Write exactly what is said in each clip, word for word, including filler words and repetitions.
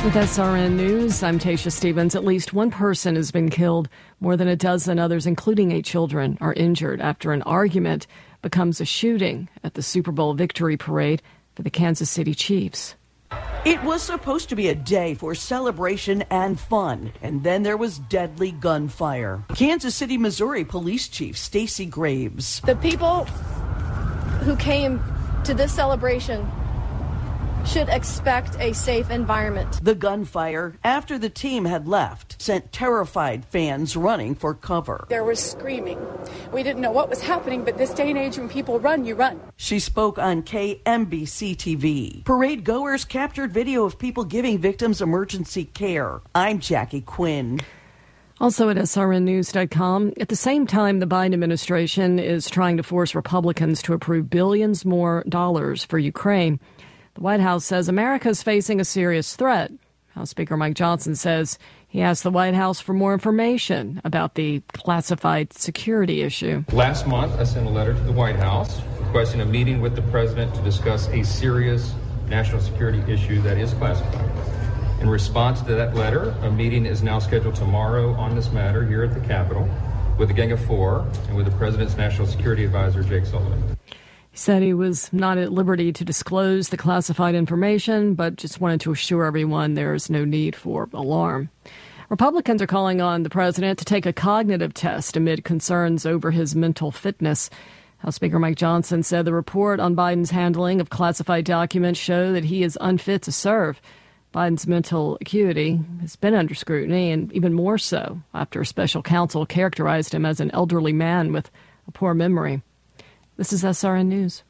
With S R N News, I'm Tasha Stevens. At least one person has been killed. More than a dozen others, including eight children, are injured after an argument becomes a shooting at the Super Bowl victory parade for the Kansas City Chiefs. It was supposed to be a day for celebration and fun, and then there was deadly gunfire. Kansas City, Missouri Police Chief Stacey Graves. The people who came to this celebration should expect a safe environment. The gunfire, after the team had left, sent terrified fans running for cover. There was screaming. We didn't know what was happening, but this day and age when people run, you run. She spoke on K M B C T V. Parade goers captured video of people giving victims emergency care. I'm Jackie Quinn. Also at S R N news dot com, at the same time, the Biden administration is trying to force Republicans to approve billions more dollars for Ukraine. The White House says America is facing a serious threat. House Speaker Mike Johnson says he asked the White House for more information about the classified security issue. Last month, I sent a letter to the White House requesting a meeting with the president to discuss a serious national security issue that is classified. In response to that letter, a meeting is now scheduled tomorrow on this matter here at the Capitol with a gang of four and with the president's national security advisor, Jake Sullivan. He said he was not at liberty to disclose the classified information, but just wanted to assure everyone there is no need for alarm. Republicans are calling on the president to take a cognitive test amid concerns over his mental fitness. House Speaker Mike Johnson said the report on Biden's handling of classified documents show that he is unfit to serve. Biden's mental acuity has been under scrutiny, and even more so after a special counsel characterized him as an elderly man with a poor memory. This is S R N News.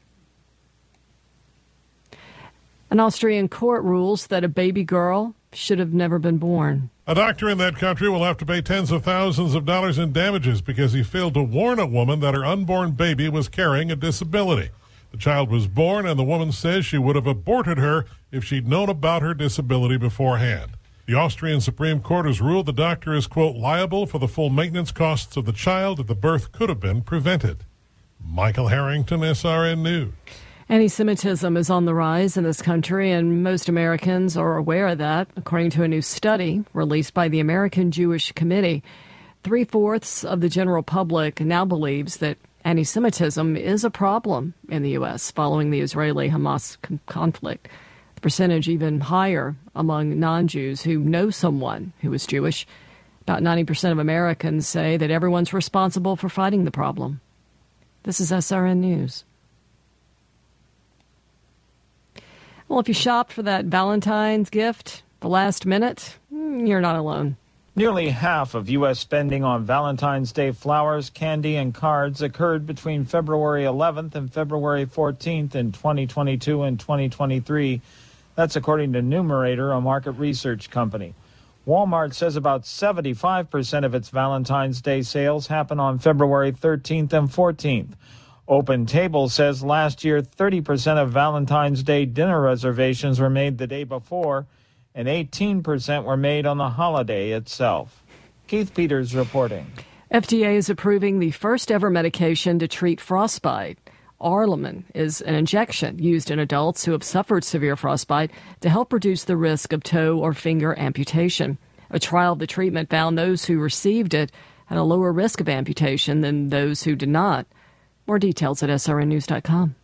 An Austrian court rules that a baby girl should have never been born. A doctor in that country will have to pay tens of thousands of dollars in damages because he failed to warn a woman that her unborn baby was carrying a disability. The child was born, and the woman says she would have aborted her if she'd known about her disability beforehand. The Austrian Supreme Court has ruled the doctor is, quote, liable for the full maintenance costs of the child if the birth could have been prevented. Michael Harrington, S R N News. Anti-Semitism is on the rise in this country, and most Americans are aware of that. According to a new study released by the American Jewish Committee, three-fourths of the general public now believes that anti-Semitism is a problem in the U S following the Israeli-Hamas con- conflict. The percentage even higher among non-Jews who know someone who is Jewish. About ninety percent of Americans say that everyone's responsible for fighting the problem. This is S R N News. Well, if you shopped for that Valentine's gift the last minute, you're not alone. Nearly half of U S spending on Valentine's Day flowers, candy, and cards occurred between February eleventh and February fourteenth in twenty twenty-two and twenty twenty-three. That's according to Numerator, a market research company. Walmart says about seventy-five percent of its Valentine's Day sales happen on February thirteenth and fourteenth. Open Table says last year thirty percent of Valentine's Day dinner reservations were made the day before, and eighteen percent were made on the holiday itself. Keith Peters reporting. F D A is approving the first ever medication to treat frostbite. Arlamon is an injection used in adults who have suffered severe frostbite to help reduce the risk of toe or finger amputation. A trial of the treatment found those who received it had a lower risk of amputation than those who did not. More details at S R N news dot com.